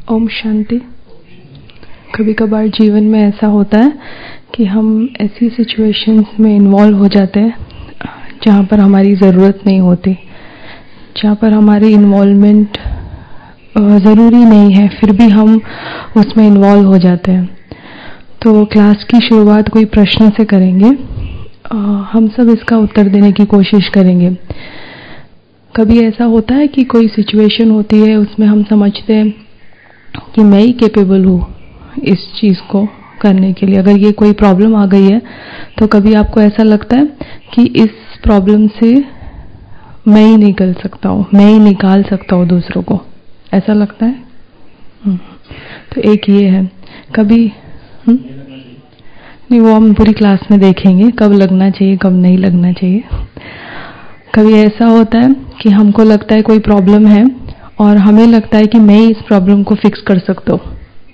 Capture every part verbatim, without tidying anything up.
ओम शांति। कभी कभार जीवन में ऐसा होता है कि हम ऐसी सिचुएशंस में इन्वॉल्व हो जाते हैं जहाँ पर हमारी ज़रूरत नहीं होती, जहाँ पर हमारी इन्वॉल्वमेंट ज़रूरी नहीं है, फिर भी हम उसमें इन्वॉल्व हो जाते हैं। तो क्लास की शुरुआत कोई प्रश्न से करेंगे। हम सब इसका उत्तर देने की कोशिश करेंगे। कभी ऐसा होता है कि कोई सिचुएशन होती है, उसमें हम समझते हैं कि मैं ही कैपेबल हूँ इस चीज़ को करने के लिए। अगर ये कोई प्रॉब्लम आ गई है तो कभी आपको ऐसा लगता है कि इस प्रॉब्लम से मैं ही निकल सकता हूँ, मैं ही निकाल सकता हूँ दूसरों को, ऐसा लगता है। तो एक ये है। कभी हुँ? नहीं, वो हम पूरी क्लास में देखेंगे कब लगना चाहिए कब नहीं लगना चाहिए। कभी ऐसा होता है कि हमको लगता है कोई प्रॉब्लम है और हमें लगता है कि मैं ही इस प्रॉब्लम को फिक्स कर सकता हूँ,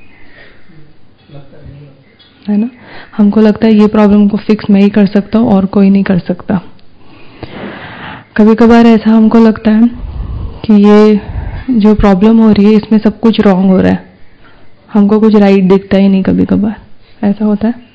है ना। हमको लगता है ये प्रॉब्लम को फिक्स मैं ही कर सकता हूँ और कोई नहीं कर सकता। कभी कभार ऐसा हमको लगता है कि ये जो प्रॉब्लम हो रही है इसमें सब कुछ रॉन्ग हो रहा है, हमको कुछ राइट दिखता ही नहीं। कभी कभार ऐसा होता है।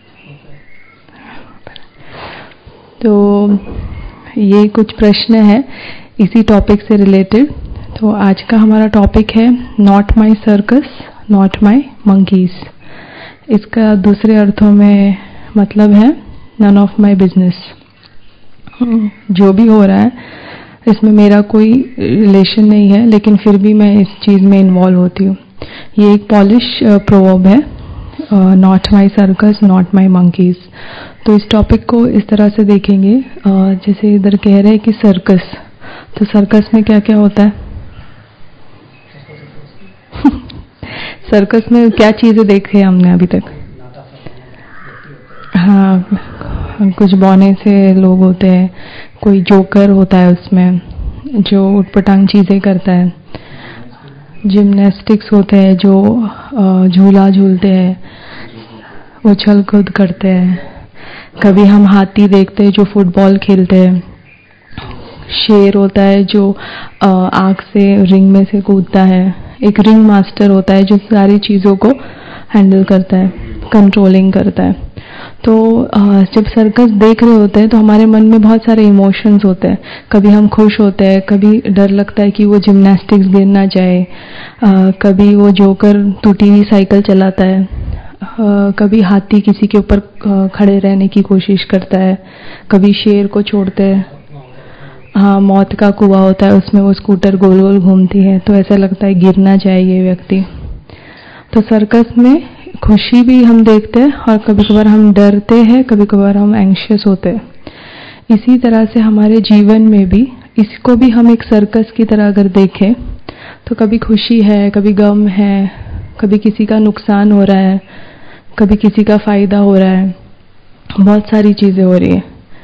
तो ये कुछ प्रश्न है इसी टॉपिक से रिलेटेड। तो आज का हमारा टॉपिक है not my circus not my monkeys. इसका दूसरे अर्थों में मतलब है नन ऑफ माई बिजनेस। जो भी हो रहा है इसमें मेरा कोई रिलेशन नहीं है, लेकिन फिर भी मैं इस चीज़ में इन्वॉल्व होती हूँ। ये एक पॉलिश प्रोवर्ब है, not my circus not my monkeys. तो इस टॉपिक को इस तरह से देखेंगे, जैसे इधर कह रहे हैं कि सर्कस, तो सर्कस में क्या क्या होता है? सर्कस में क्या चीजें देखे हमने अभी तक? हाँ, कुछ बौने से लोग होते हैं, कोई जोकर होता है उसमें जो उटपटांग चीजें करता है, जिम्नास्टिक्स होते हैं जो झूला झूलते हैं, उछल कूद करते हैं। कभी हम हाथी देखते हैं जो फुटबॉल खेलते हैं, शेर होता है जो आग से रिंग में से कूदता है, एक रिंग मास्टर होता है जो सारी चीज़ों को हैंडल करता है, कंट्रोलिंग करता है। तो जब सर्कस देख रहे होते हैं तो हमारे मन में बहुत सारे इमोशंस होते हैं। कभी हम खुश होते हैं, कभी डर लगता है कि वो जिम्नास्टिक्स गिर ना जाए, कभी वो जोकर टूटी हुई साइकिल चलाता है, कभी हाथी किसी के ऊपर खड़े रहने की कोशिश करता है, कभी शेर को छोड़ते हैं। हाँ, मौत का कुआं होता है, उसमें वो स्कूटर गोल गोल घूमती है, तो ऐसा लगता है गिर ना जाए ये व्यक्ति। तो सर्कस में खुशी भी हम देखते हैं और कभी कभार हम डरते हैं, कभी कभार हम एंग्शियस होते हैं। इसी तरह से हमारे जीवन में भी इसको भी हम एक सर्कस की तरह अगर देखें तो कभी खुशी है, कभी गम है, कभी किसी का नुकसान हो रहा है, कभी किसी का फायदा हो रहा है, बहुत सारी चीजें हो रही है।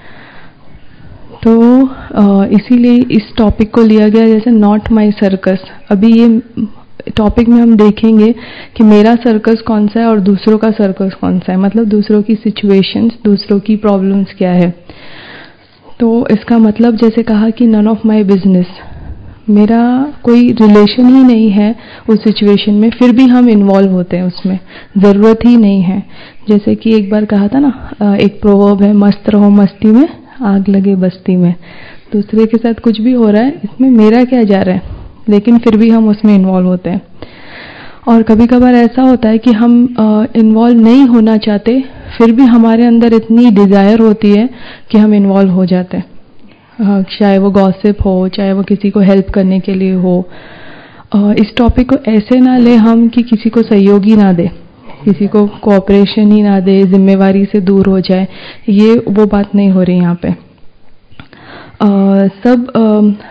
तो इसीलिए इस टॉपिक को लिया गया जैसे नॉट माई सर्कस। अभी ये टॉपिक में हम देखेंगे कि मेरा सर्कस कौन सा है और दूसरों का सर्कस कौन सा है, मतलब दूसरों की सिचुएशंस, दूसरों की प्रॉब्लम्स क्या है। तो इसका मतलब जैसे कहा कि नन ऑफ माई बिजनेस, मेरा कोई रिलेशन ही नहीं है उस सिचुएशन में, फिर भी हम इन्वॉल्व होते हैं उसमें, ज़रूरत ही नहीं है। जैसे कि एक बार कहा था ना, एक प्रोवर्ब है, मस्त रहो मस्ती में आग लगे बस्ती में। दूसरे के साथ कुछ भी हो रहा है, इसमें मेरा क्या जा रहा है, लेकिन फिर भी हम उसमें इन्वॉल्व होते हैं। और कभी कभार ऐसा होता है कि हम इन्वॉल्व नहीं होना चाहते, फिर भी हमारे अंदर इतनी डिज़ायर होती है कि हम इन्वॉल्व हो जाते हैं। Uh, चाहे वो गॉसिप हो, चाहे वो किसी को हेल्प करने के लिए हो। uh, इस टॉपिक को ऐसे ना ले हम कि किसी को सहयोग ही ना दे, किसी को कोऑपरेशन ही ना दे, जिम्मेवारी से दूर हो जाए, ये वो बात नहीं हो रही यहाँ पे। uh, सब uh,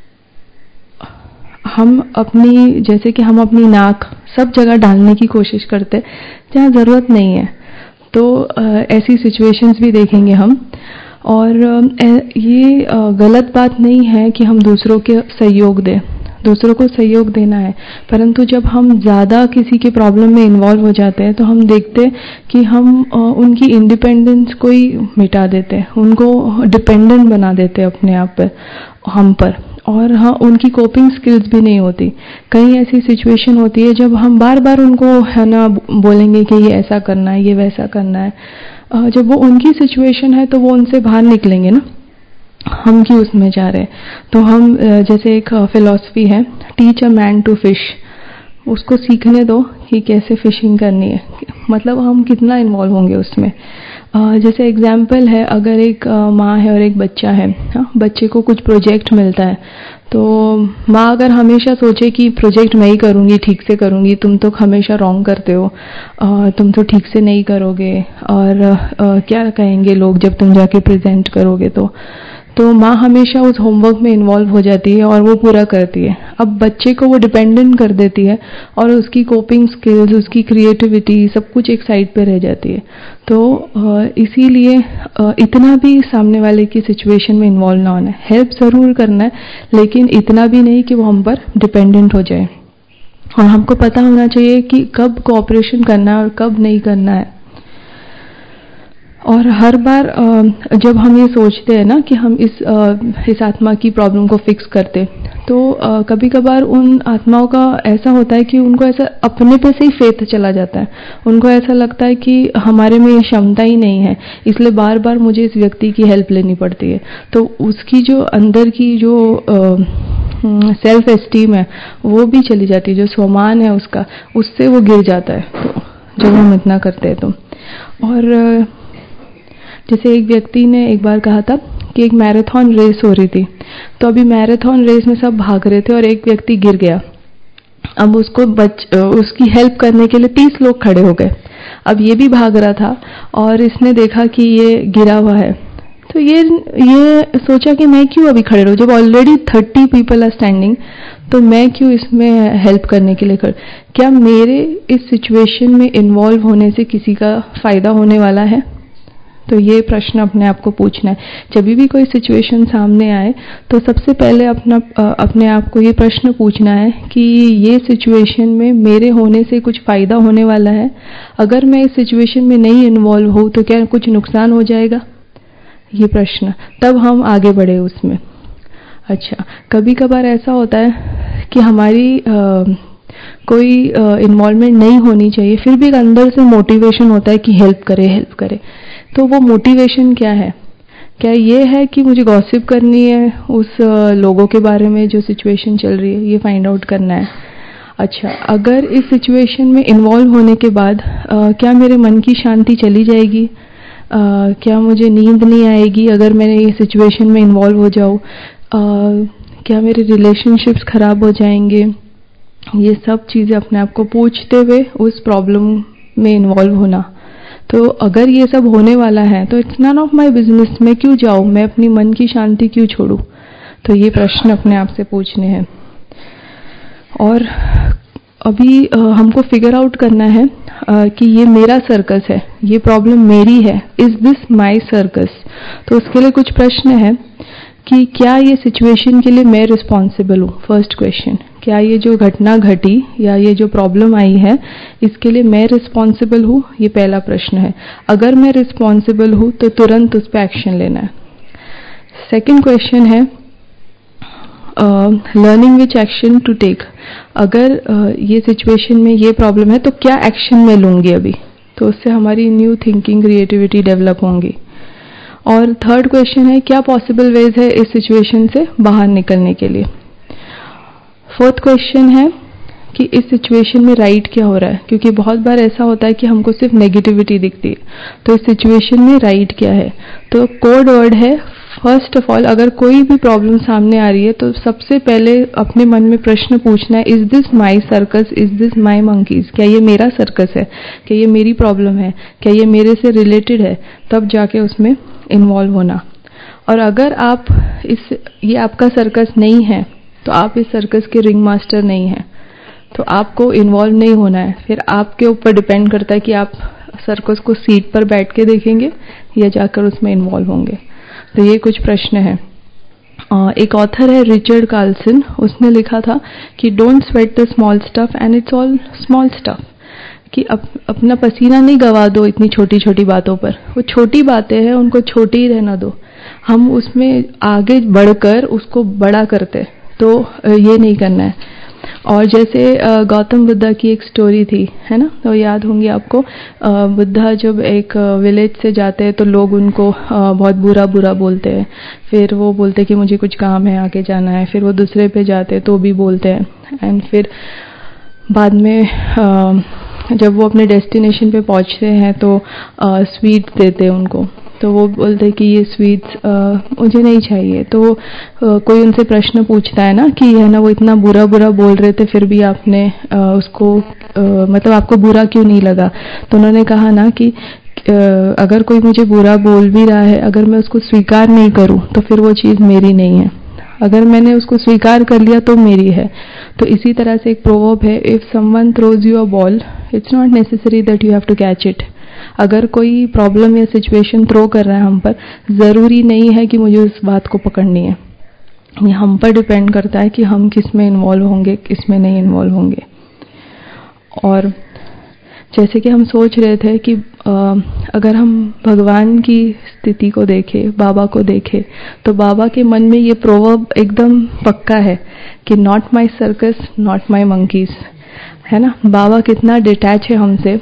हम अपनी, जैसे कि हम अपनी नाक सब जगह डालने की कोशिश करते हैं जहाँ ज़रूरत नहीं है। तो uh, ऐसी सिचुएशंस भी देखेंगे हम। और ये गलत बात नहीं है कि हम दूसरों के सहयोग दें, दूसरों को सहयोग देना है, परंतु जब हम ज़्यादा किसी के प्रॉब्लम में इन्वॉल्व हो जाते हैं तो हम देखते हैं कि हम उनकी इंडिपेंडेंस को ही मिटा देते हैं, उनको डिपेंडेंट बना देते हैं अपने आप पर, हम पर। और हाँ, उनकी कोपिंग स्किल्स भी नहीं होती। कई ऐसी सिचुएशन होती है जब हम बार बार उनको है ना बोलेंगे कि ये ऐसा करना है, ये वैसा करना है, जब वो उनकी सिचुएशन है तो वो उनसे बाहर निकलेंगे ना, हम क्यों उसमें जा रहे हैं। तो हम जैसे एक फिलॉसफी है, teach a man to fish, उसको सीखने दो कि कैसे फिशिंग करनी है, मतलब हम कितना इन्वॉल्व होंगे उसमें। जैसे एग्जाम्पल है, अगर एक माँ है और एक बच्चा है, हाँ, बच्चे को कुछ प्रोजेक्ट मिलता है, तो माँ अगर हमेशा सोचे कि प्रोजेक्ट मैं ही करूँगी, ठीक से करूँगी, तुम तो हमेशा रॉन्ग करते हो, तुम तो ठीक से नहीं करोगे और क्या कहेंगे लोग जब तुम जाके प्रेजेंट करोगे, तो तो माँ हमेशा उस होमवर्क में इन्वॉल्व हो जाती है और वो पूरा करती है। अब बच्चे को वो डिपेंडेंट कर देती है और उसकी कोपिंग स्किल्स, उसकी क्रिएटिविटी, सब कुछ एक साइड पे रह जाती है। तो इसीलिए इतना भी सामने वाले की सिचुएशन में इन्वॉल्व ना होना है, हेल्प ज़रूर करना है, लेकिन इतना भी नहीं कि वो हम पर डिपेंडेंट हो जाए। और हमको पता होना चाहिए कि कब कोऑपरेशन करना है और कब नहीं करना है। और हर बार जब हम ये सोचते हैं ना कि हम इस इस आत्मा की प्रॉब्लम को फिक्स करते, तो कभी कभार उन आत्माओं का ऐसा होता है कि उनको ऐसा अपने पे से ही फेथ चला जाता है, उनको ऐसा लगता है कि हमारे में ये क्षमता ही नहीं है, इसलिए बार बार मुझे इस व्यक्ति की हेल्प लेनी पड़ती है। तो उसकी जो अंदर की जो सेल्फ एस्टीम है वो भी चली जाती है, जो स्वमान है उसका, उससे वो गिर जाता है तो जब हम इतना करते हैं तो। और जैसे एक व्यक्ति ने एक बार कहा था कि एक मैराथन रेस हो रही थी, तो अभी मैराथन रेस में सब भाग रहे थे और एक व्यक्ति गिर गया। अब उसको बच उसकी हेल्प करने के लिए तीस लोग खड़े हो गए। अब ये भी भाग रहा था और इसने देखा कि ये गिरा हुआ है, तो ये ये सोचा कि मैं क्यों अभी खड़े रहूं, जब already thirty people are standing, तो मैं क्यों इसमें हेल्प करने के लिए कर, क्या मेरे इस सिचुएशन में इन्वॉल्व होने से किसी का फायदा होने वाला है? तो ये प्रश्न अपने आप को पूछना है। जब भी कोई सिचुएशन सामने आए तो सबसे पहले अपना अपने आप को ये प्रश्न पूछना है कि ये सिचुएशन में मेरे होने से कुछ फ़ायदा होने वाला है? अगर मैं इस सिचुएशन में नहीं इन्वॉल्व हूँ तो क्या कुछ नुकसान हो जाएगा? ये प्रश्न, तब हम आगे बढ़े उसमें। अच्छा, कभी कभार ऐसा होता है कि हमारी आ, कोई इन्वॉल्वमेंट नहीं होनी चाहिए, फिर भी अंदर से मोटिवेशन होता है कि हेल्प करे हेल्प करे। तो वो मोटिवेशन क्या है? क्या ये है कि मुझे गॉसिप करनी है उस लोगों के बारे में जो सिचुएशन चल रही है, ये फाइंड आउट करना है? अच्छा, अगर इस सिचुएशन में इन्वॉल्व होने के बाद आ, क्या मेरे मन की शांति चली जाएगी? आ, क्या मुझे नींद नहीं आएगी अगर मैं ये सिचुएशन में इन्वॉल्व हो जाऊँ? क्या मेरे रिलेशनशिप्स खराब हो जाएंगे? ये सब चीज़ें अपने आप को पूछते हुए उस प्रॉब्लम में इन्वॉल्व होना। तो अगर ये सब होने वाला है तो it's none of my business, मैं क्यों जाऊँ, मैं अपनी मन की शांति क्यों छोड़ूं? तो ये प्रश्न अपने आप से पूछने हैं। और अभी आ, हमको फिगर आउट करना है आ, कि ये मेरा सर्कस है, ये प्रॉब्लम मेरी है, इज दिस माय सर्कस? तो उसके लिए कुछ प्रश्न है कि क्या ये सिचुएशन के लिए मैं रिस्पॉन्सिबल हूँ? फर्स्ट क्वेश्चन, क्या ये जो घटना घटी या ये जो प्रॉब्लम आई है इसके लिए मैं रिस्पॉन्सिबल हूँ? ये पहला प्रश्न है। अगर मैं रिस्पॉन्सिबल हूँ तो तुरंत उस पर एक्शन लेना है। सेकंड क्वेश्चन है learning which action to take. अगर uh, ये सिचुएशन में ये प्रॉब्लम है तो क्या एक्शन मैं लूँगी अभी? तो उससे हमारी न्यू थिंकिंग, क्रिएटिविटी डेवलप होंगी। और थर्ड क्वेश्चन है क्या पॉसिबल वेज है इस सिचुएशन से बाहर निकलने के लिए? फोर्थ क्वेश्चन है कि इस सिचुएशन में राइट क्या हो रहा है, क्योंकि बहुत बार ऐसा होता है कि हमको सिर्फ नेगेटिविटी दिखती है, तो इस सिचुएशन में राइट क्या है? तो कोड वर्ड है, फर्स्ट ऑफ ऑल अगर कोई भी प्रॉब्लम सामने आ रही है तो सबसे पहले अपने मन में प्रश्न पूछना है, is this my circus, is this my monkeys? क्या ये मेरा सर्कस है? क्या ये मेरी प्रॉब्लम है? क्या ये मेरे से रिलेटेड है? तब जाके उसमें इन्वॉल्व होना। और अगर आप इस ये आपका सर्कस नहीं है तो आप इस सर्कस के रिंग मास्टर नहीं हैं, तो आपको इन्वॉल्व नहीं होना है। फिर आपके ऊपर डिपेंड करता है कि आप सर्कस को सीट पर बैठ के देखेंगे या जाकर उसमें इन्वॉल्व होंगे। तो ये कुछ प्रश्न है। एक ऑथर है रिचर्ड कार्लसन, उसने लिखा था कि don't sweat the small stuff and it's all small stuff, कि अप, अपना पसीना नहीं गवा दो इतनी छोटी छोटी बातों पर। वो छोटी बातें हैं, उनको छोटी ही रहना दो। हम उसमें आगे बढ़कर उसको बड़ा करते, तो ये नहीं करना है। और जैसे गौतम बुद्धा की एक स्टोरी थी, है ना, तो याद होंगी आपको। बुद्धा जब एक विलेज से जाते हैं तो लोग उनको बहुत बुरा बुरा बोलते हैं, फिर वो बोलते कि मुझे कुछ काम है, आगे जाना है। फिर वो दूसरे पे जाते तो भी बोलते हैं, एंड फिर बाद में जब वो अपने डेस्टिनेशन पे पहुंचते हैं तो स्वीट देते हैं उनको, तो वो बोलते कि ये स्वीट्स मुझे नहीं चाहिए। तो आ, कोई उनसे प्रश्न पूछता है ना कि है ना, वो इतना बुरा बुरा बोल रहे थे फिर भी आपने आ, उसको आ, मतलब आपको बुरा क्यों नहीं लगा? तो उन्होंने कहा ना कि आ, अगर कोई मुझे बुरा बोल भी रहा है, अगर मैं उसको स्वीकार नहीं करूं तो फिर वो चीज़ मेरी नहीं है, अगर मैंने उसको स्वीकार कर लिया तो मेरी है। तो इसी तरह से एक प्रोवर्ब है, if someone throws you a ball it's not necessary that you have to catch it. अगर कोई प्रॉब्लम या सिचुएशन थ्रो कर रहा है हम पर, ज़रूरी नहीं है कि मुझे उस बात को पकड़नी है। ये हम पर डिपेंड करता है कि हम किस में इन्वॉल्व होंगे, किस में नहीं इन्वॉल्व होंगे। और जैसे कि हम सोच रहे थे कि आ, अगर हम भगवान की स्थिति को देखें, बाबा को देखें, तो बाबा के मन में ये प्रोवर्ब एकदम पक्का है कि not my circus not my monkeys, है ना। बाबा कितना डिटैच है हमसे।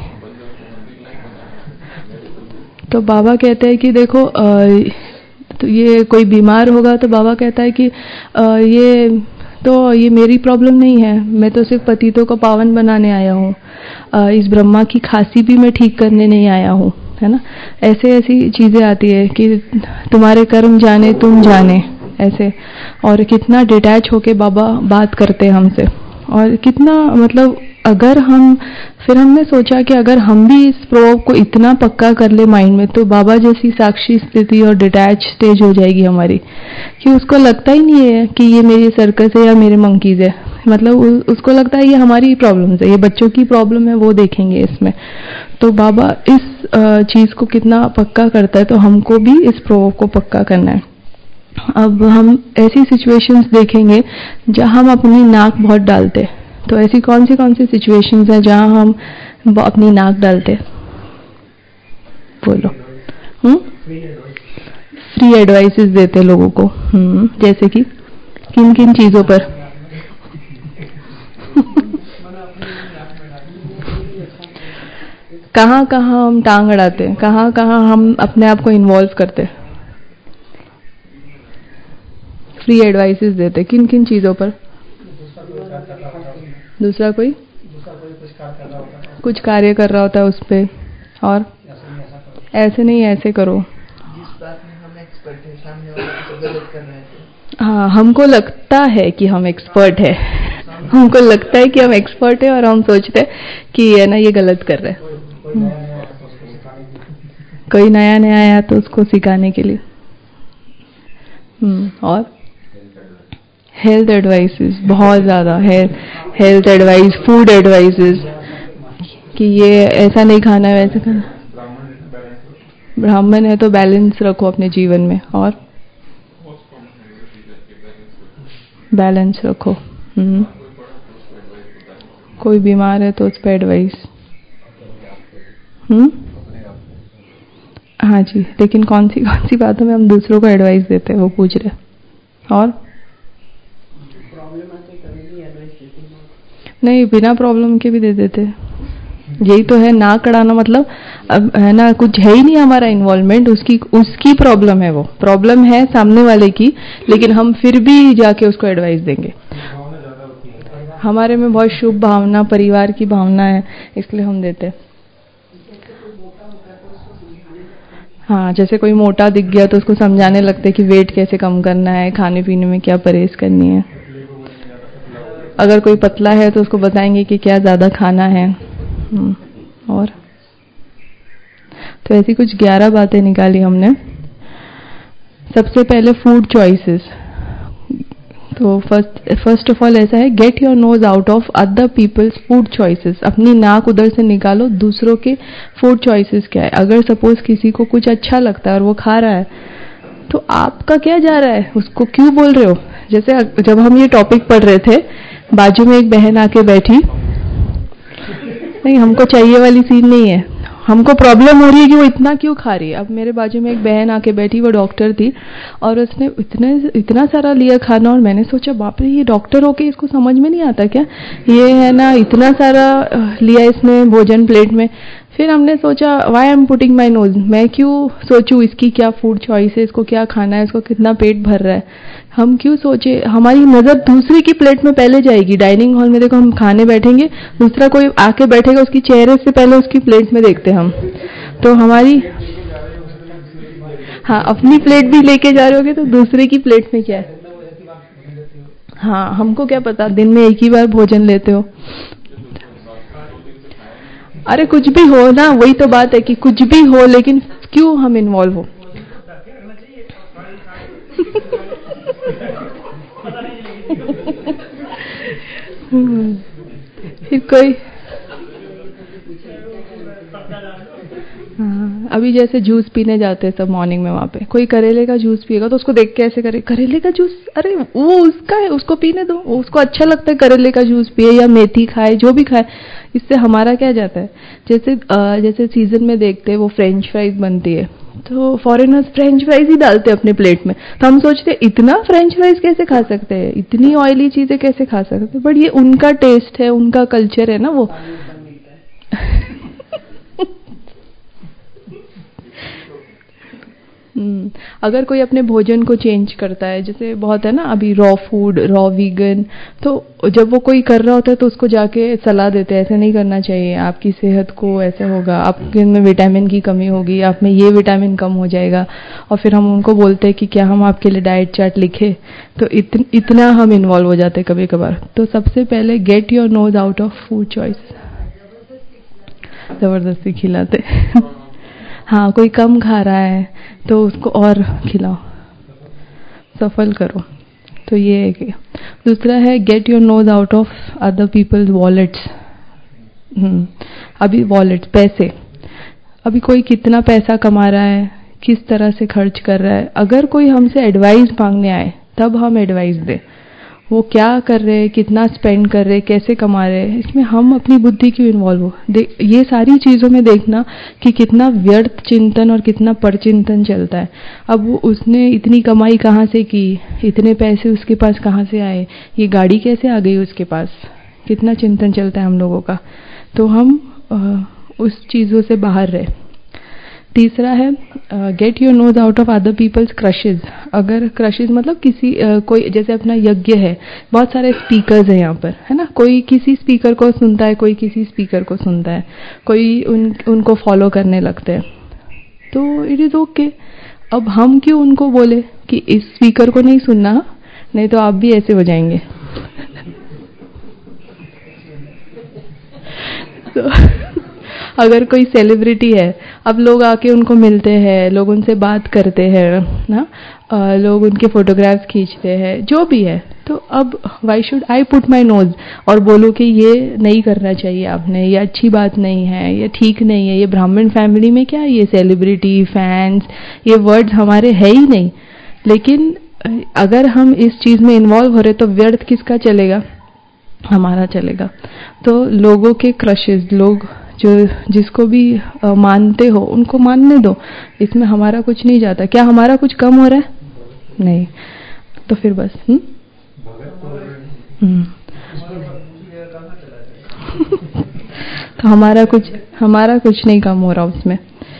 तो बाबा कहते हैं कि देखो आ, तो ये कोई बीमार होगा तो बाबा कहता है कि आ, ये तो ये मेरी प्रॉब्लम नहीं है, मैं तो सिर्फ पतितों को पावन बनाने आया हूँ, इस ब्रह्मा की खांसी भी मैं ठीक करने नहीं आया हूँ, है ना। ऐसे ऐसी चीज़ें आती है कि तुम्हारे कर्म जाने तुम जाने, ऐसे। और कितना डिटैच होके बाबा बात करते हैं हमसे, और कितना मतलब अगर हम फिर हमने सोचा कि अगर हम भी इस प्रोवर्ब को इतना पक्का कर ले माइंड में, तो बाबा जैसी साक्षी स्थिति और डिटैच स्टेज हो जाएगी हमारी कि उसको लगता ही नहीं है कि ये मेरी सर्कस है या मेरे मंकीज है। मतलब उ, उसको लगता है ये हमारी ही प्रॉब्लम्स है, ये बच्चों की प्रॉब्लम है, वो देखेंगे इसमें। तो बाबा इस चीज़ को कितना पक्का करता है, तो हमको भी इस प्रोवर्ब को पक्का करना है। अब हम ऐसी सिचुएशंस देखेंगे जहाँ हम अपनी नाक बहुत डालते हैं। तो ऐसी कौन सी कौन सी सिचुएशंस हैं जहाँ हम अपनी नाक डालते? बोलो। हम्म फ्री एडवाइसेस देते लोगों को। हम्म जैसे कि किन किन चीजों पर? कहाँ कहाँ हम टांग अड़ाते हैं, कहाँ कहाँ हम अपने आप को इन्वॉल्व करते हैं, फ्री एडवाइसेस देते, किन किन चीजों पर? दूसरा कोई कुछ कार्य कर रहा होता है उस पे, और ऐसे नहीं ऐसे करो। हाँ, हमको लगता है कि हम एक्सपर्ट है, हमको लगता है कि हम एक्सपर्ट है और हम सोचते हैं कि है ना ये गलत कर रहे हैं। कोई नया नया आया तो उसको सिखाने के लिए। हम्म और हेल्थ एडवाइसेस बहुत ज़्यादा है, हेल्थ एडवाइस, फूड एडवाइसेस कि ये ऐसा नहीं खाना है वैसा खाना। ब्राह्मण है तो बैलेंस रखो अपने जीवन में, और बैलेंस रखो। हम्म कोई बीमार है तो उस पर एडवाइस। हम्म हाँ जी, लेकिन कौन सी कौन सी बातों में हम दूसरों को एडवाइस देते हैं वो पूछ रहे। और नहीं, बिना प्रॉब्लम के भी दे देते। यही तो है नाक अड़ाना, मतलब अब है ना, कुछ है ही नहीं हमारा इन्वॉल्वमेंट, उसकी उसकी प्रॉब्लम है, वो प्रॉब्लम है सामने वाले की, लेकिन हम फिर भी जाके उसको एडवाइस देंगे। हमारे में बहुत शुभ भावना, परिवार की भावना है, इसलिए हम देते। हाँ, जैसे कोई मोटा दिख गया तो उसको समझाने लगते कि वेट कैसे कम करना है, खाने पीने में क्या परहेज करनी है। अगर कोई पतला है तो उसको बताएंगे कि क्या ज़्यादा खाना है। और तो ऐसी कुछ ग्यारह बातें निकाली हमने। सबसे पहले फूड चॉइसेस। तो फर्स्ट फर्स्ट ऑफ ऑल ऐसा है, get your nose out of other people's food choices. अपनी नाक उधर से निकालो, दूसरों के फूड चॉइसेस क्या है। अगर सपोज किसी को कुछ अच्छा लगता है और वो खा रहा है, तो आपका क्या जा रहा है, उसको क्यों बोल रहे हो। जैसे जब हम ये टॉपिक पढ़ रहे थे, बाजू में एक बहन आके बैठी, नहीं हमको चाहिए वाली सीन नहीं है, हमको प्रॉब्लम हो रही है कि वो इतना क्यों खा रही है। अब मेरे बाजू में एक बहन आके बैठी, वो डॉक्टर थी, और उसने इतने इतना सारा लिया खाना, और मैंने सोचा बाप रे, ये डॉक्टर होके इसको समझ में नहीं आता क्या, ये है ना इतना सारा लिया इसने भोजन प्लेट में। फिर हमने सोचा why I am putting my nose, मैं क्यों सोचूं इसकी क्या फूड चॉइस है, इसको क्या खाना है, इसको कितना पेट भर रहा है। हम क्यों सोचे, हमारी नज़र दूसरे की प्लेट में पहले जाएगी। डाइनिंग हॉल में देखो, हम खाने बैठेंगे, दूसरा कोई आके बैठेगा, उसकी चेहरे से पहले उसकी प्लेट में देखते हम। तो हमारी, हाँ, अपनी प्लेट भी लेके जा रहे होगे तो दूसरे की प्लेट में क्या है। हाँ, हमको क्या पता, दिन में एक ही बार भोजन लेते हो। अरे कुछ भी हो ना, वही तो बात है कि कुछ भी हो, लेकिन क्यों हम इन्वॉल्व हो। फिर कोई, हाँ, अभी जैसे जूस पीने जाते हैं सब मॉर्निंग में, वहाँ पे कोई करेले का जूस पिएगा तो उसको देख के ऐसे करे, करेले का जूस, अरे वो उसका है, उसको पीने दो, उसको अच्छा लगता है करेले का जूस पिए या मेथी खाए, जो भी खाए, इससे हमारा क्या जाता है। जैसे जैसे सीजन में देखते हैं वो फ्रेंच फ्राइज बनती है, तो फॉरेनर्स फ्रेंच फ्राइज ही डालते हैं अपने प्लेट में, तो हम सोचते हैं इतना फ्रेंच फ्राइज कैसे खा सकते हैं, इतनी ऑयली चीजें कैसे खा सकते हैं, बट ये उनका टेस्ट है, उनका कल्चर है ना वो। हम्म, अगर कोई अपने भोजन को चेंज करता है, जैसे बहुत है ना अभी रॉ फूड, रॉ वीगन, तो जब वो कोई कर रहा होता है तो उसको जाके सलाह देते हैं ऐसे नहीं करना चाहिए, आपकी सेहत को ऐसे होगा, आपके में विटामिन की कमी होगी, आप में ये विटामिन कम हो जाएगा। और फिर हम उनको बोलते हैं कि क्या हम आपके लिए डाइट चार्ट लिखे, तो इत, इतना हम इन्वॉल्व हो जाते हैं कभी कभार। तो सबसे पहले get your nose out of food choice, जबरदस्ती खिलाते। हाँ, कोई कम खा रहा है तो उसको और खिलाओ, सफल करो। तो ये है कि दूसरा है get your nose out of other people's wallets. अभी वॉलेट्स, पैसे, अभी कोई कितना पैसा कमा रहा है, किस तरह से खर्च कर रहा है, अगर कोई हमसे एडवाइस मांगने आए तब हम एडवाइस दें, वो क्या कर रहे हैं, कितना स्पेंड कर रहे हैं, कैसे कमा रहे हैं, इसमें हम अपनी बुद्धि क्यों इन्वॉल्व हो। ये सारी चीज़ों में देखना कि कितना व्यर्थ चिंतन और कितना परचिंतन चलता है। अब वो उसने इतनी कमाई कहाँ से की, इतने पैसे उसके पास कहाँ से आए, ये गाड़ी कैसे आ गई उसके पास, कितना चिंतन चलता है हम लोगों का। तो हम आ, उस चीज़ों से बाहर रहे। तीसरा है get your nose out of other people's crushes. अगर क्रशेज मतलब किसी uh, कोई, जैसे अपना यज्ञ है, बहुत सारे स्पीकर्स हैं यहाँ पर, है ना, कोई किसी स्पीकर को सुनता है, कोई किसी स्पीकर को सुनता है, कोई उन उनको फॉलो करने लगते हैं, तो इट इज़ ओके। अब हम क्यों उनको बोले कि इस स्पीकर को नहीं सुनना, नहीं तो आप भी ऐसे हो जाएंगे। तो अगर कोई सेलिब्रिटी है, अब लोग आके उनको मिलते हैं, लोग उनसे बात करते हैं ना, आ, लोग उनके फोटोग्राफ्स खींचते हैं, जो भी है, तो अब why should I put my nose और बोलो कि ये नहीं करना चाहिए आपने, ये अच्छी बात नहीं है, ये ठीक नहीं है, ये ब्राह्मण फैमिली में क्या ये सेलिब्रिटी, फैंस, ये वर्ड्स हमारे है ही नहीं। लेकिन अगर हम इस चीज़ में इन्वॉल्व हो रहे तो व्यर्थ किसका चलेगा, हमारा चलेगा। तो लोगों के क्रशेस, लोग जो जिसको भी आ, मानते हो उनको मानने दो, इसमें हमारा कुछ नहीं जाता। क्या हमारा कुछ कम हो रहा है? नहीं। तो फिर बस हुँ? हुँ। तो हमारा कुछ हमारा कुछ नहीं कम हो रहा उसमें।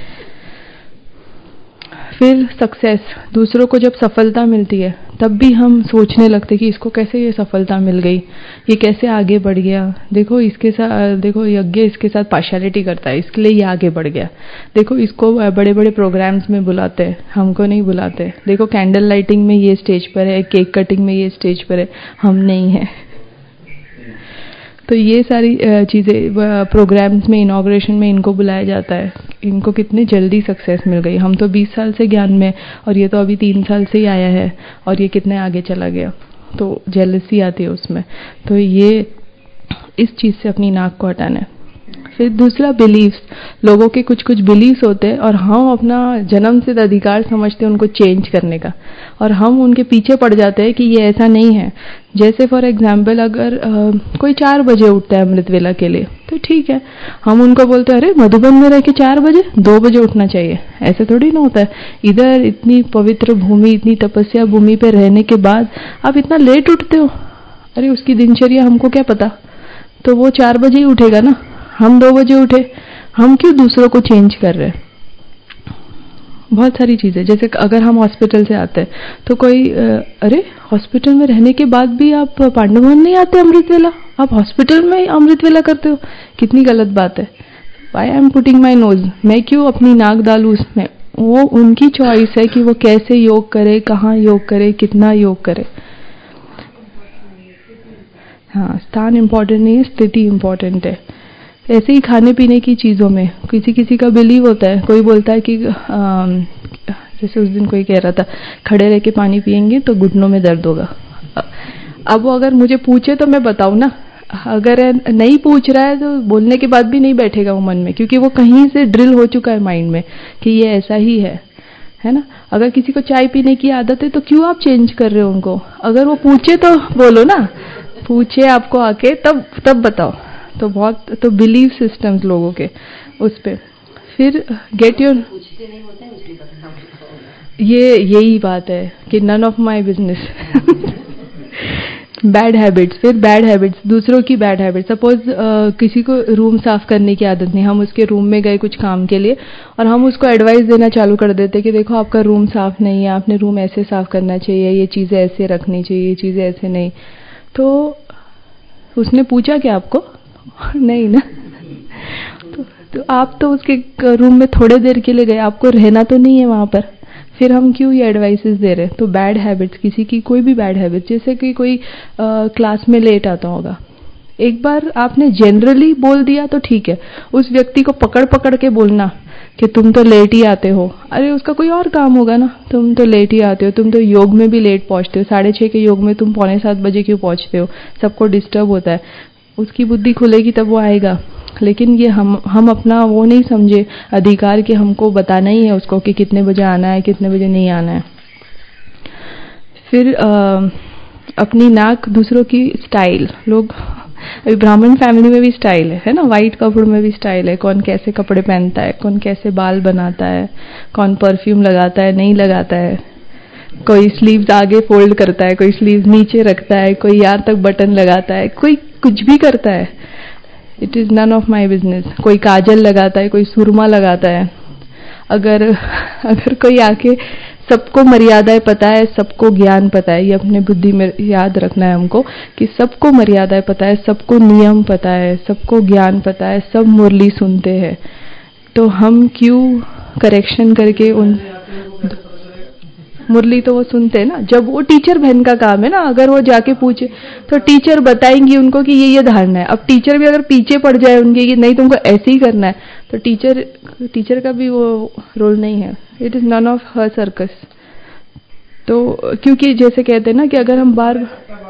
फिर सक्सेस, दूसरों को जब सफलता मिलती है तब भी हम सोचने लगते कि इसको कैसे ये सफलता मिल गई, ये कैसे आगे बढ़ गया, देखो इसके साथ, देखो यज्ञ इसके साथ पार्शियलिटी करता है, इसके लिए ये आगे बढ़ गया, देखो इसको बड़े बड़े प्रोग्राम्स में बुलाते हैं, हमको नहीं बुलाते, देखो कैंडल लाइटिंग में ये स्टेज पर है, केक कटिंग में ये स्टेज पर है, हम नहीं है। तो ये सारी चीज़ें प्रोग्राम्स में, इनॉग्रेशन में इनको बुलाया जाता है, इनको कितनी जल्दी सक्सेस मिल गई। हम तो बीस साल से ज्ञान में, और ये तो अभी तीन साल से ही आया है और ये कितने आगे चला गया, तो जेलसी आती है उसमें। तो ये इस चीज़ से अपनी नाक को हटाना है। फिर दूसरा बिलीव्स, लोगों के कुछ कुछ बिलीव्स होते हैं और हम अपना जन्म सिद्ध अधिकार समझते हैं उनको चेंज करने का, और हम उनके पीछे पड़ जाते हैं कि ये ऐसा नहीं है। जैसे फॉर एग्जाम्पल अगर आ, कोई चार बजे उठता है अमृत वेला के लिए तो ठीक है, हम उनको बोलते हैं अरे मधुबन में रह के चार बजे दो बजे उठना चाहिए, ऐसे थोड़ी ना होता है। इधर इतनी पवित्र भूमि, इतनी तपस्या भूमि पे रहने के बाद आप इतना लेट उठते हो, अरे उसकी दिनचर्या हमको क्या पता, तो वो चार बजे ही उठेगा ना, हम दो बजे उठे, हम क्यों दूसरों को चेंज कर रहे हैं। बहुत सारी चीजें, जैसे अगर हम हॉस्पिटल से आते हैं तो कोई अरे हॉस्पिटल में रहने के बाद भी आप पांडव भवन नहीं आते अमृत वेला, आप हॉस्पिटल में अमृत वेला करते हो, कितनी गलत बात है। Why I am putting my nose, मैं क्यों अपनी नाक डालू उसमें, वो उनकी चॉइस है कि वो कैसे योग करे, कहाँ योग करे, कितना योग करे। हाँ, स्थान इम्पोर्टेंट नहीं है, स्थिति इम्पोर्टेंट है। ऐसे ही खाने पीने की चीज़ों में किसी किसी का बिलीव होता है, कोई बोलता है कि आ, जैसे उस दिन कोई कह रहा था खड़े रह के पानी पिएंगे तो घुटनों में दर्द होगा। अब वो अगर मुझे पूछे तो मैं बताऊँ ना, अगर नहीं पूछ रहा है तो बोलने के बाद भी नहीं बैठेगा वो मन में, क्योंकि वो कहीं से ड्रिल हो चुका है माइंड में कि ये ऐसा ही है, है ना। अगर किसी को चाय पीने की आदत है तो क्यों आप चेंज कर रहे हो उनको, अगर वो पूछे तो बोलो ना, पूछे आपको आके तब तब बताओ। तो बहुत तो बिलीव सिस्टम्स लोगों के उस पे, फिर गेट योर, ये यही बात है कि none of my business. Bad habits, फिर बैड हैबिट्स, दूसरों की बैड हैबिट्स। सपोज किसी को रूम साफ करने की आदत नहीं, हम उसके रूम में गए कुछ काम के लिए और हम उसको एडवाइस देना चालू कर देते कि देखो आपका रूम साफ नहीं है, आपने रूम ऐसे साफ करना चाहिए, ये चीज़ें ऐसे रखनी चाहिए, ये चीज़ें ऐसे नहीं। तो उसने पूछा क्या आपको? नहीं ना। तो, तो आप तो उसके रूम में थोड़े देर के लिए गए, आपको रहना तो नहीं है वहाँ पर, फिर हम क्यों ये एडवाइसेस दे रहे हैं। तो बैड हैबिट्स, किसी की कोई भी बैड हैबिट, जैसे कि कोई आ, क्लास में लेट आता होगा, एक बार आपने जनरली बोल दिया तो ठीक है, उस व्यक्ति को पकड़ पकड़ के बोलना कि तुम तो लेट ही आते हो, अरे उसका कोई और काम होगा ना, तुम तो लेट ही आते हो, तुम तो योग में भी लेट पहुंचते हो, साढ़े छः के योग में तुम पौने सात बजे क्यों पहुंचते हो, सबको डिस्टर्ब होता है। उसकी बुद्धि खुलेगी तब वो आएगा। लेकिन ये हम हम अपना वो नहीं समझे अधिकार कि हमको बताना ही है उसको कि कितने बजे आना है, कितने बजे नहीं आना है। फिर आ, अपनी नाक, दूसरों की स्टाइल, लोग ब्राह्मण फैमिली में भी स्टाइल है है ना, वाइट कपड़ों में भी स्टाइल है, कौन कैसे कपड़े पहनता है, कौन कैसे बाल बनाता है, कौन परफ्यूम लगाता है नहीं लगाता है, कोई स्लीव्स आगे फोल्ड करता है, कोई स्लीव्स नीचे रखता है, कोई यहाँ तक बटन लगाता है, कोई कुछ भी करता है। It is none of my business. कोई काजल लगाता है, कोई सुरमा लगाता है। अगर अगर कोई आके, सबको मर्यादाएं पता है, सबको ज्ञान पता है, ये अपने बुद्धि में याद रखना है हमको कि सबको मर्यादाएं पता है, सबको नियम पता है, सबको ज्ञान पता है, सब मुरली सुनते हैं, तो हम क्यों करेक्शन करके उन मुरली तो वो सुनते हैं ना, जब वो टीचर बहन का काम है ना, अगर वो जाके पूछे तो टीचर बताएंगी उनको कि ये ये धारणा है। अब टीचर भी अगर पीछे पड़ जाए उनके कि नहीं तुमको ऐसे ही करना है, तो टीचर टीचर का भी वो रोल नहीं है। It is none of her circus. तो क्योंकि जैसे कहते हैं ना कि अगर हम बार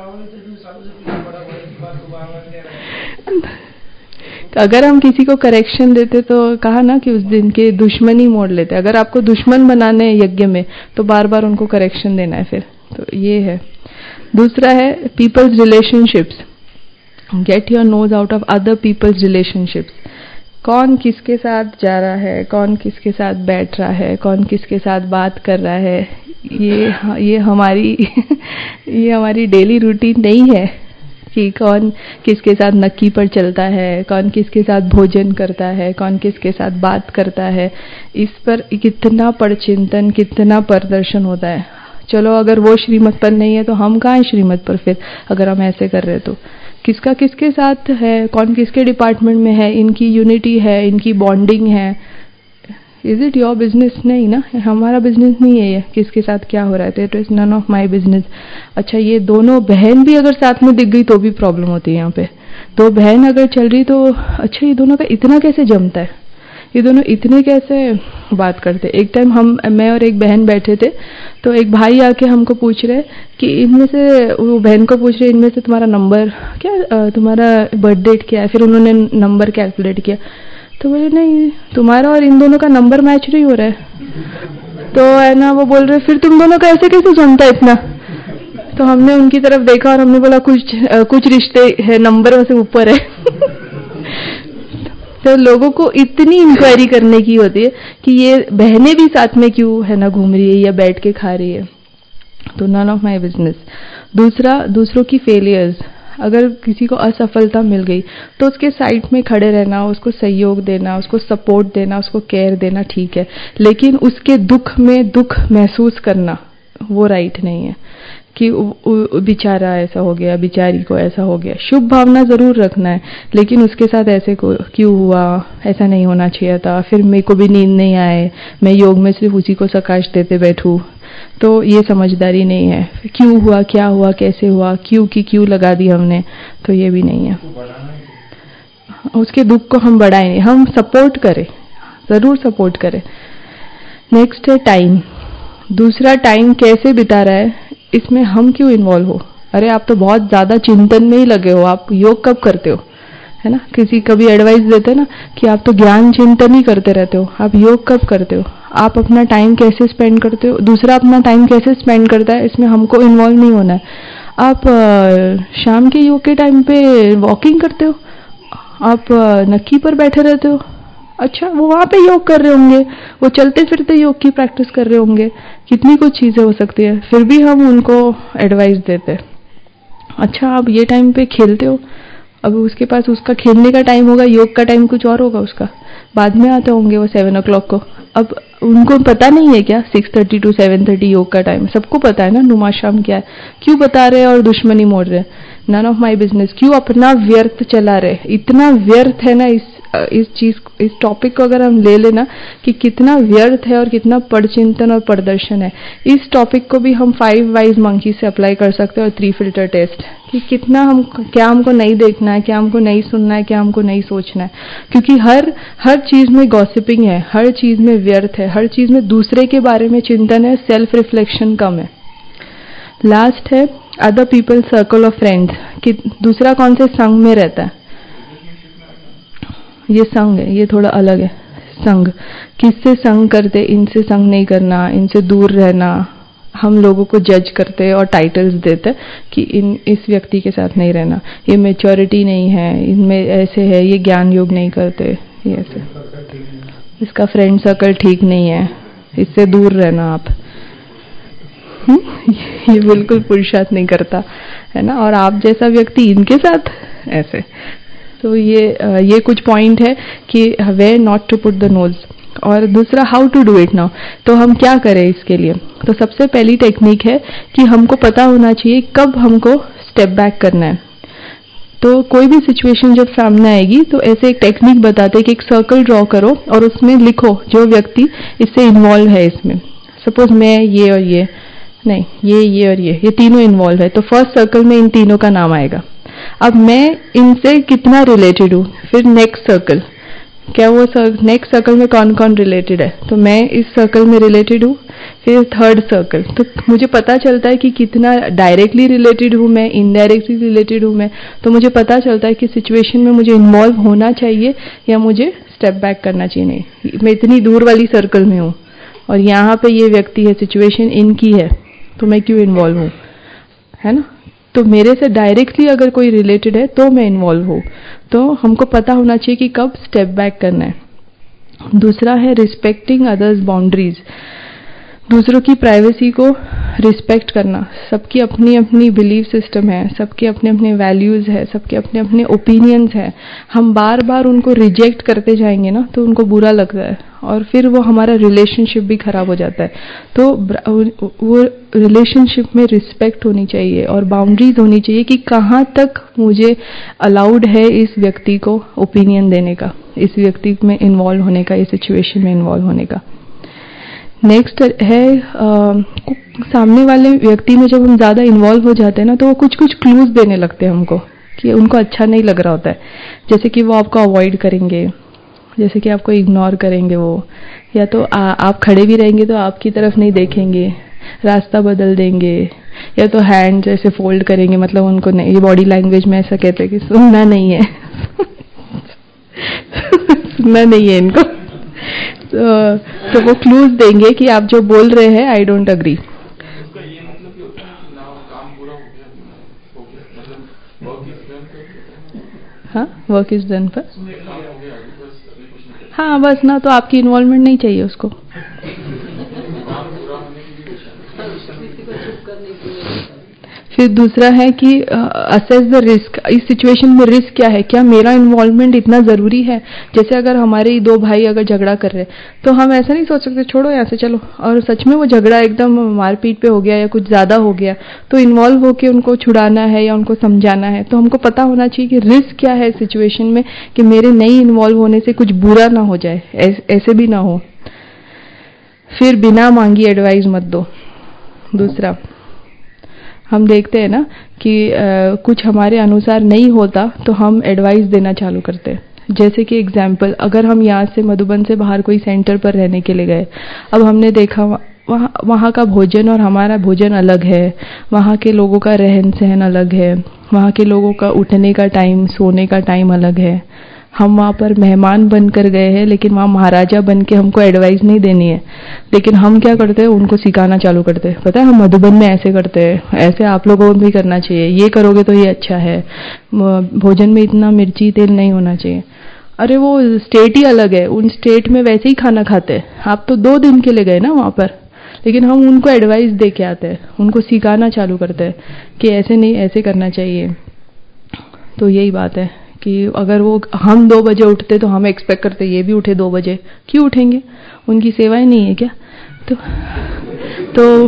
अगर हम किसी को करेक्शन देते तो कहा ना कि उस दिन के दुश्मनी मोड़ लेते। अगर आपको दुश्मन बनाने हैं यज्ञ में तो बार बार उनको करेक्शन देना है फिर। तो ये है। दूसरा है people's relationships. Get your nose out of other people's relationships. कौन किसके साथ जा रहा है, कौन किसके साथ बैठ रहा है, कौन किसके साथ बात कर रहा है, ये ये हमारी ये हमारी डेली रूटीन नहीं है कि कौन किसके साथ नक्की पर चलता है, कौन किसके साथ भोजन करता है, कौन किसके साथ बात करता है। इस पर कितना परचिंतन, कितना प्रदर्शन होता है। चलो अगर वो श्रीमत पर नहीं है तो हम कहाँ हैं श्रीमत पर फिर, अगर हम ऐसे कर रहे तो। किसका किसके साथ है, कौन किसके डिपार्टमेंट में है, इनकी यूनिटी है, इनकी बॉन्डिंग है। Is it your business? नहीं ना, हमारा बिजनेस नहीं है ये किसके साथ क्या हो रहा है। It is none of my business. अच्छा, ये दोनों बहन भी अगर साथ में दिख गई तो भी प्रॉब्लम होती है यहाँ पे। दो बहन अगर चल रही तो अच्छा, ये दोनों का इतना कैसे जमता है, ये दोनों इतने कैसे बात करते। एक टाइम हम मैं और एक बहन बैठे थे तो एक भाई आके हमको पूछ रहे कि इनमें से, वो बहन को पूछ रहे इनमें से तुम्हारा नंबर क्या, तुम्हारा बर्थ डेट क्या है। फिर उन्होंने नंबर कैलकुलेट किया तो बोले नहीं, तुम्हारा और इन दोनों का नंबर मैच नहीं हो रहा है। तो है ना, वो बोल रहे फिर तुम दोनों का ऐसे कैसे जमता है इतना। तो हमने उनकी तरफ देखा और हमने बोला कुछ कुछ रिश्ते है नंबर से ऊपर है। तो लोगों को इतनी इंक्वायरी करने की होती है कि ये बहनें भी साथ में क्यों है ना घूम रही है या बैठ के खा रही है, तो नन ऑफ माई बिजनेस। दूसरा, दूसरों की फेलियर्स, अगर किसी को असफलता मिल गई तो उसके साइड में खड़े रहना, उसको सहयोग देना, उसको सपोर्ट देना, उसको केयर देना ठीक है, लेकिन उसके दुख में दुख महसूस करना वो राइट नहीं है कि बेचारा ऐसा हो गया, बेचारी को ऐसा हो गया। शुभ भावना जरूर रखना है, लेकिन उसके साथ ऐसे को क्यों हुआ, ऐसा नहीं होना चाहिए था, फिर मेरे को भी नींद नहीं आए, मैं योग में सिर्फ उसी को सकाश देते बैठूं, तो ये समझदारी नहीं है। क्यों हुआ, क्या हुआ, कैसे हुआ, क्यों की क्यों लगा दी हमने, तो ये भी नहीं है। उसके दुख को हम बढ़ाएं नहीं, हम सपोर्ट करें, जरूर सपोर्ट करें। नेक्स्ट है टाइम। दूसरा टाइम कैसे बिता रहा है, इसमें हम क्यों इन्वॉल्व हो। अरे आप तो बहुत ज्यादा चिंतन में ही लगे हो, आप योग कब करते हो, है ना। किसी कभी एडवाइस देते हैं ना कि आप तो ज्ञान चिंतन ही करते रहते हो, आप योग कब करते हो। आप अपना टाइम कैसे स्पेंड करते हो, दूसरा अपना टाइम कैसे स्पेंड करता है, इसमें हमको इन्वॉल्व नहीं होना है। आप शाम के योग के टाइम पे वॉकिंग करते हो, आप नक्की पर बैठे रहते हो, अच्छा वो वहां पे योग कर रहे होंगे, वो चलते फिरते योग की प्रैक्टिस कर रहे होंगे, कितनी कुछ चीजें हो सकती है, फिर भी हम उनको एडवाइस देते हैं। अच्छा आप ये टाइम पे खेलते हो, अब उसके पास उसका खेलने का टाइम होगा, योग का टाइम कुछ और होगा, उसका बाद में आते होंगे वो सेवन ओ क्लॉक को। अब उनको पता नहीं है क्या six thirty two seven thirty योग का टाइम, सबको पता है ना नुमाशाम क्या है, क्यों बता रहे हैं और दुश्मनी मोड़ रहे हैं। नन ऑफ माई बिजनेस, क्यों अपना व्यर्थ चला रहे, इतना व्यर्थ है ना। इस इस चीज इस टॉपिक को अगर हम ले लेना कि कितना व्यर्थ है और कितना पढ़चिंतन और प्रदर्शन है, इस टॉपिक को भी हम फाइव वाइज मंकी से अप्लाई कर सकते हैं और थ्री फिल्टर टेस्ट, कि कितना हम क्या हमको नहीं देखना है, क्या हमको नहीं सुनना है, क्या हमको नहीं सोचना है। क्योंकि हर हर चीज में गॉसिपिंग है, हर चीज में व्यर्थ है, हर चीज में दूसरे के बारे में चिंतन है, सेल्फ रिफ्लेक्शन कम है। लास्ट है other people circle of friends, कि दूसरा कौन से संग में रहता है। ये संग है, ये थोड़ा अलग है। संग, किससे संग करते, इनसे संग नहीं करना, इनसे दूर रहना। हम लोगों को जज करते और टाइटल्स देते कि इन इस व्यक्ति के साथ नहीं रहना, ये मैच्योरिटी नहीं है, इनमें ऐसे है, ये ज्ञान योग नहीं करते, ये ऐसे, इसका फ्रेंड सर्कल ठीक नहीं है, इससे दूर रहना आप। ये बिल्कुल पुरुषार्थ नहीं करता है ना, और आप जैसा व्यक्ति इनके साथ ऐसे। तो ये ये कुछ पॉइंट है कि where not to put the nose. और दूसरा how to do it now, तो हम क्या करें इसके लिए। तो सबसे पहली टेक्निक है कि हमको पता होना चाहिए कब हमको स्टेप बैक करना है। तो कोई भी सिचुएशन जब सामने आएगी तो ऐसे एक टेक्निक बताते हैं कि एक सर्कल ड्रॉ करो और उसमें लिखो जो व्यक्ति इससे इन्वॉल्व है इसमें। सपोज मैं ये और ये नहीं, ये ये और ये ये तीनों इन्वॉल्व है, तो फर्स्ट सर्कल में इन तीनों का नाम आएगा। अब मैं इनसे कितना रिलेटेड हूँ, फिर नेक्स्ट सर्कल, क्या वो नेक्स्ट सर्कल में कौन कौन रिलेटेड है, तो मैं इस सर्कल में रिलेटेड हूँ। फिर थर्ड सर्कल, तो मुझे पता चलता है कि कितना डायरेक्टली रिलेटेड हूँ मैं, इनडायरेक्टली रिलेटेड हूँ मैं। तो मुझे पता चलता है कि सिचुएशन में मुझे इन्वॉल्व होना चाहिए या मुझे स्टेप बैक करना चाहिए। नहीं, मैं इतनी दूर वाली सर्कल में हूँ और यहाँ पे ये व्यक्ति है, सिचुएशन इनकी है, तो मैं क्यों इन्वॉल्व हूँ, है ना। तो मेरे से डायरेक्टली अगर कोई रिलेटेड है तो मैं इन्वॉल्व हूँ। तो हमको पता होना चाहिए कि कब स्टेप बैक करना है। दूसरा है रिस्पेक्टिंग अदर्स बाउंड्रीज, दूसरों की प्राइवेसी को रिस्पेक्ट करना। सबकी अपनी अपनी बिलीफ सिस्टम है, सबके अपने अपने वैल्यूज है, सबके अपने अपने ओपिनियंस है। हम बार बार उनको रिजेक्ट करते जाएंगे ना तो उनको बुरा लगता है और फिर वो हमारा रिलेशनशिप भी खराब हो जाता है। तो वो रिलेशनशिप में रिस्पेक्ट होनी चाहिए और बाउंड्रीज होनी चाहिए कि कहाँ तक मुझे अलाउड है इस व्यक्ति को ओपिनियन देने का, इस व्यक्ति में इन्वॉल्व होने का, इस सिचुएशन में इन्वॉल्व होने का। नेक्स्ट है आ, सामने वाले व्यक्ति में जब हम ज़्यादा इन्वॉल्व हो जाते हैं ना तो वो कुछ कुछ क्लूज देने लगते हैं हमको कि उनको अच्छा नहीं लग रहा होता है। जैसे कि वो आपको अवॉइड करेंगे, जैसे कि आपको इग्नोर करेंगे वो, या तो आ, आप खड़े भी रहेंगे तो आपकी तरफ नहीं देखेंगे, रास्ता बदल देंगे, या तो हैंड जैसे फोल्ड करेंगे, मतलब उनको नहीं, ये बॉडी लैंग्वेज में ऐसा कहते हैं कि सुनना नहीं है सुनना नहीं है इनको। तो, तो वो क्लूज देंगे कि आप जो बोल रहे हैं आई डोंट अग्री। हाँ, वर्क इज डन पर, हाँ बस ना, तो आपकी इन्वॉल्वमेंट नहीं चाहिए उसको। फिर दूसरा है कि असेस द रिस्क, इस सिचुएशन में रिस्क क्या है, क्या मेरा इन्वॉल्वमेंट इतना ज़रूरी है। जैसे अगर हमारे दो भाई अगर झगड़ा कर रहे हैं तो हम ऐसा नहीं सोच सकते छोड़ो यहाँ से चलो, और सच में वो झगड़ा एकदम मारपीट पे हो गया या कुछ ज़्यादा हो गया, तो इन्वॉल्व होकर उनको छुड़ाना है या उनको समझाना है, तो हमको पता होना चाहिए कि रिस्क क्या है सिचुएशन में, कि मेरे नहीं इन्वॉल्व होने से कुछ बुरा ना हो जाए, ऐसे भी ना हो। फिर बिना मांगी एडवाइस मत दो। दूसरा, हम देखते हैं ना कि आ, कुछ हमारे अनुसार नहीं होता तो हम एडवाइस देना चालू करते हैं। जैसे कि एग्जाम्पल, अगर हम यहाँ से मधुबन से बाहर कोई सेंटर पर रहने के लिए गए, अब हमने देखा वहाँ वहाँ का भोजन और हमारा भोजन अलग है, वहाँ के लोगों का रहन सहन अलग है, वहाँ के लोगों का उठने का टाइम, सोने का टाइम अलग है। हम वहाँ पर मेहमान बनकर गए हैं, लेकिन वहाँ महाराजा बन के हमको एडवाइस नहीं देनी है, लेकिन हम क्या करते हैं, उनको सिखाना चालू करते हैं। पता है हम मधुबन में ऐसे करते हैं, ऐसे आप लोगों को भी करना चाहिए, ये करोगे तो ये अच्छा है, भोजन में इतना मिर्ची तेल नहीं होना चाहिए। अरे वो स्टेट ही अलग है, उन स्टेट में वैसे ही खाना खाते हैं, आप तो दो दिन के लिए गए ना वहाँ पर, लेकिन हम उनको एडवाइस दे के आते हैं, उनको सिखाना चालू करते हैं कि ऐसे नहीं, ऐसे करना चाहिए। तो यही बात है कि अगर वो हम दो बजे उठते तो हम एक्सपेक्ट करते ये भी उठे दो बजे, क्यों उठेंगे, उनकी सेवाएं नहीं है क्या। तो तो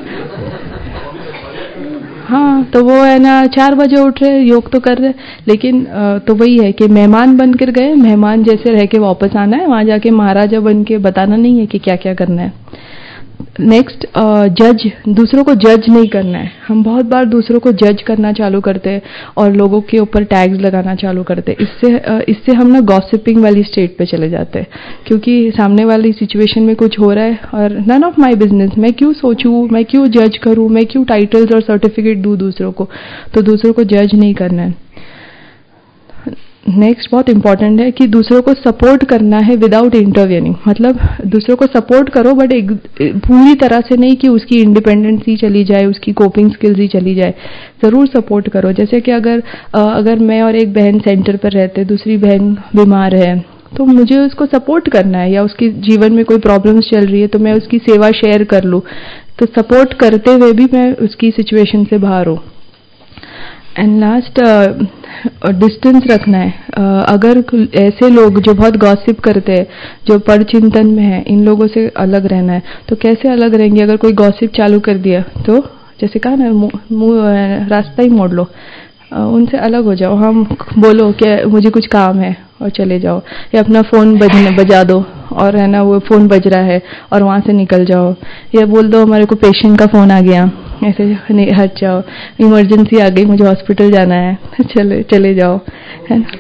हाँ, तो वो है ना चार बजे उठ रहे, योग तो कर रहे, लेकिन तो वही है कि मेहमान बनकर गए, मेहमान जैसे रह के वापस आना है, वहां जाके महाराजा बन के बताना नहीं है कि क्या क्या करना है। नेक्स्ट, जज, दूसरों को जज नहीं करना है। हम बहुत बार दूसरों को जज करना चालू करते हैं और लोगों के ऊपर टैग्स लगाना चालू करते हैं। इससे uh, इससे हम ना गॉसिपिंग वाली स्टेट पे चले जाते हैं, क्योंकि सामने वाली सिचुएशन में कुछ हो रहा है और नन ऑफ माय बिजनेस, मैं क्यों सोचूं, मैं क्यों जज करूं, मैं क्यों टाइटल्स और सर्टिफिकेट दूं दूसरों को। तो दूसरों को जज नहीं करना है। नेक्स्ट बहुत इंपॉर्टेंट है कि दूसरों को सपोर्ट करना है विदाउट इंटरवेनिंग, मतलब दूसरों को सपोर्ट करो बट एक पूरी तरह से नहीं कि उसकी इंडिपेंडेंस ही चली जाए, उसकी कोपिंग स्किल्स ही चली जाए, ज़रूर सपोर्ट करो। जैसे कि अगर अगर मैं और एक बहन सेंटर पर रहते, दूसरी बहन बीमार है, तो मुझे उसको सपोर्ट करना है, या उसके जीवन में कोई प्रॉब्लम्स चल रही है तो मैं उसकी सेवा शेयर कर लूँ, तो सपोर्ट करते हुए भी मैं उसकी सिचुएशन से बाहर हूँ। एंड लास्ट, डिस्टेंस रखना है। uh, अगर ऐसे लोग जो बहुत गॉसिप करते हैं, जो परचिंतन में है, इन लोगों से अलग रहना है। तो कैसे अलग रहेंगे, अगर कोई गॉसिप चालू कर दिया तो जैसे कहा ना, मुंह रास्ता ही मोड़ लो, uh, उनसे अलग हो जाओ। हम बोलो कि मुझे कुछ काम है और चले जाओ, या अपना फ़ोन बजने बजा दो और है ना वो फ़ोन बज रहा है और वहाँ से निकल जाओ, या बोल दो हमारे को पेशेंट का फ़ोन आ गया, ऐसे नहीं हट जाओ, इमरजेंसी आ गई, मुझे हॉस्पिटल जाना है, चले चले जाओ, है ना।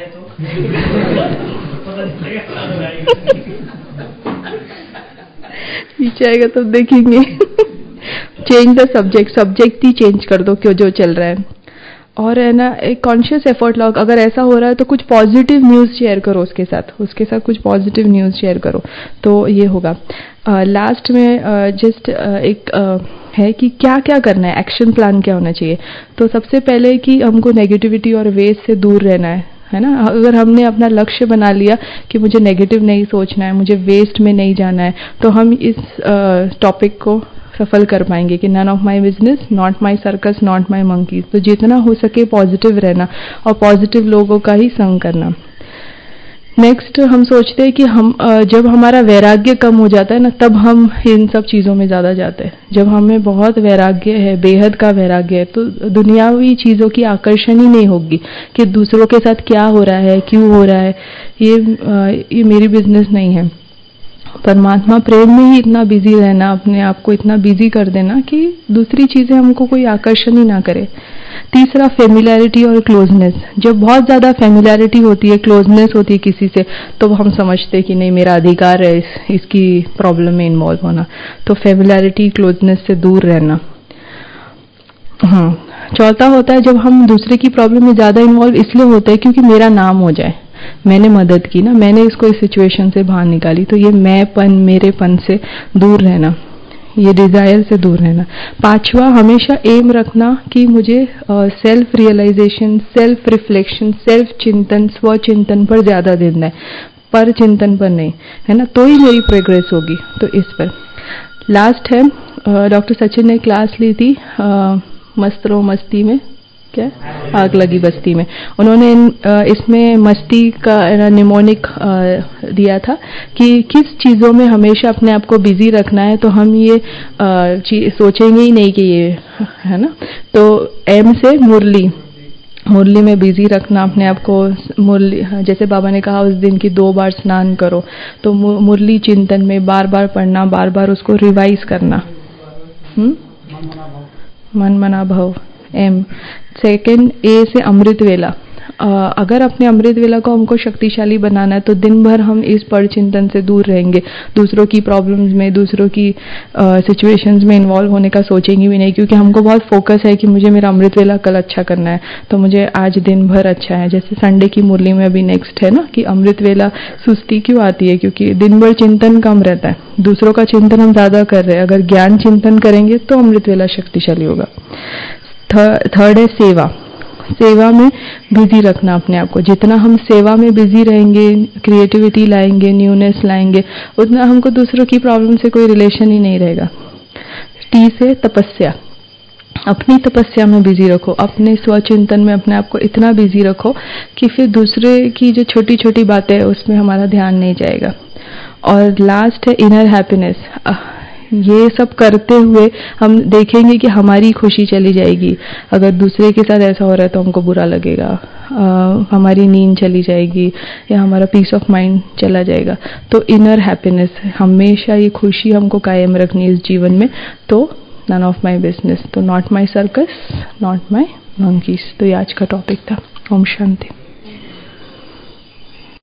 पीछे आएगा तो देखेंगे। चेंज द सब्जेक्ट, सब्जेक्ट ही चेंज कर दो क्यों जो चल रहा है, और है ना एक कॉन्शियस एफर्ट लगाओ। अगर ऐसा हो रहा है तो कुछ पॉजिटिव न्यूज़ शेयर करो उसके साथ, उसके साथ कुछ पॉजिटिव न्यूज़ शेयर करो, तो ये होगा। लास्ट uh, में जस्ट uh, uh, एक uh, है कि क्या क्या करना है, एक्शन प्लान क्या होना चाहिए। तो सबसे पहले कि हमको नेगेटिविटी और वेस्ट से दूर रहना है, है ना। अगर हमने अपना लक्ष्य बना लिया कि मुझे नेगेटिव नहीं सोचना है, मुझे वेस्ट में नहीं जाना है, तो हम इस टॉपिक uh, को सफल कर पाएंगे कि none of my business, not my circus, not my monkeys. तो जितना हो सके पॉजिटिव रहना और पॉजिटिव लोगों का ही संग करना। नेक्स्ट, हम सोचते हैं कि हम जब हमारा वैराग्य कम हो जाता है ना, तब हम इन सब चीज़ों में ज़्यादा जाते हैं। जब हमें बहुत वैराग्य है, बेहद का वैराग्य है, तो दुनियावी चीज़ों की आकर्षण ही नहीं होगी कि दूसरों के साथ क्या हो रहा है, क्यों हो रहा है, ये ये मेरी बिजनेस नहीं है। परमात्मा प्रेम में ही इतना बिजी रहना, अपने आप को इतना बिजी कर देना कि दूसरी चीज़ें हमको कोई आकर्षण ही ना करे। तीसरा, फेमिलियरिटी और क्लोजनेस। जब बहुत ज़्यादा फेमिलियरिटी होती है, क्लोजनेस होती है किसी से, तो हम समझते हैं कि नहीं मेरा अधिकार है इस, इसकी प्रॉब्लम में इन्वॉल्व होना। तो फेमिलियरिटी, क्लोजनेस से दूर रहना। हाँ, चौथा होता है जब हम दूसरे की प्रॉब्लम में ज़्यादा इन्वॉल्व इसलिए होते हैं क्योंकि मेरा नाम हो जाए, मैंने मदद की ना, मैंने इसको इस सिचुएशन से बाहर निकाली, तो ये मैंपन, मेरेपन से दूर रहना, ये डिज़ायर से दूर रहना। पांचवा, हमेशा एम रखना कि मुझे self realisation, self reflection, self चिंतन, स्व चिंतन पर ज़्यादा देना है, पर चिंतन पर नहीं, है ना, तो ही मेरी प्रोग्रेस होगी। तो इस पर लास्ट है, डॉक्टर सचिन ने क्लास ली थी आ, मस्त रहो मस्ती में, क्या आग लगी बस्ती में। उन्होंने इसमें मस्ती का निमोनिक दिया था कि किस चीज़ों में हमेशा अपने आप को बिजी रखना है, तो हम ये सोचेंगे ही नहीं कि ये, है ना। तो एम से मुरली, मुरली में बिजी रखना अपने आप को। मुरली, जैसे बाबा ने कहा उस दिन की दो बार स्नान करो, तो मुरली चिंतन में बार बार पढ़ना, बार बार उसको रिवाइज करना। हम्म मन मना भव, एम। सेकेंड, ए से अमृत वेला। आ, अगर अपने अमृत वेला को हमको शक्तिशाली बनाना है तो दिन भर हम इस पर चिंतन से दूर रहेंगे, दूसरों की प्रॉब्लम्स में, दूसरों की सिचुएशंस में इन्वॉल्व होने का सोचेंगे भी नहीं, क्योंकि हमको बहुत फोकस है कि मुझे मेरा अमृत वेला कल अच्छा करना है, तो मुझे आज दिन भर अच्छा है। जैसे संडे की मुरली में अभी नेक्स्ट है ना कि अमृत वेला सुस्ती क्यों आती है, क्योंकि दिन भर चिंतन कम रहता है, दूसरों का चिंतन हम ज़्यादा कर रहे हैं। अगर ज्ञान चिंतन करेंगे तो अमृत वेला शक्तिशाली होगा। थर्ड है सेवा, सेवा में बिजी रखना अपने आप को। जितना हम सेवा में बिजी रहेंगे, क्रिएटिविटी लाएंगे, न्यूनेस लाएंगे, उतना हमको दूसरों की प्रॉब्लम से कोई रिलेशन ही नहीं रहेगा। टी से तपस्या, अपनी तपस्या में बिजी रखो, अपने स्वचिंतन में अपने आप को इतना बिजी रखो कि फिर दूसरे की जो छोटी छोटी बातें है उसमें हमारा ध्यान नहीं जाएगा। और लास्ट है इनर हैप्पीनेस। ये सब करते हुए हम देखेंगे कि हमारी खुशी चली जाएगी। अगर दूसरे के साथ ऐसा हो रहा है तो हमको बुरा लगेगा, आ, हमारी नींद चली जाएगी या हमारा पीस ऑफ माइंड चला जाएगा। तो इनर हैप्पीनेस, हमेशा ये खुशी हमको कायम रखनी इस जीवन में। तो नन ऑफ माई बिजनेस, तो not my circus, not my monkeys. तो ये आज का टॉपिक था। ओम शांति।